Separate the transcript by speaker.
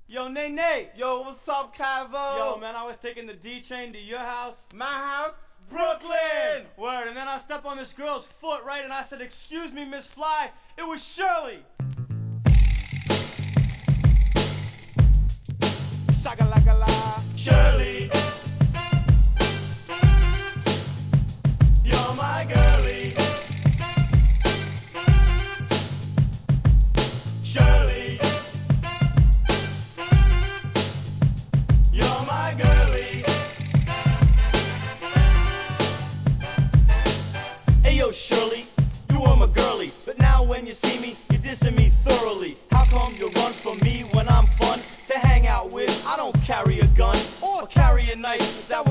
Speaker 1: Yo, Nay.
Speaker 2: Yo, what's up, Cavo?
Speaker 1: Yo, man, I was taking the D train to your house.
Speaker 2: My house? Brooklyn!
Speaker 1: Word, and then I stepped on this girl's foot, right, and I said, "Excuse me, Miss Fly." It was Shirley.
Speaker 2: Shaka-laka-la.
Speaker 1: Shirley. You're my girlie. Shirley. You're my girlie. Hey yo, Shirley, you were my girlie, but now when you see me, you're dissing me thoroughly. How come you run from me when I'm fun to hang out with? I don't carry a gun or carry a knife. That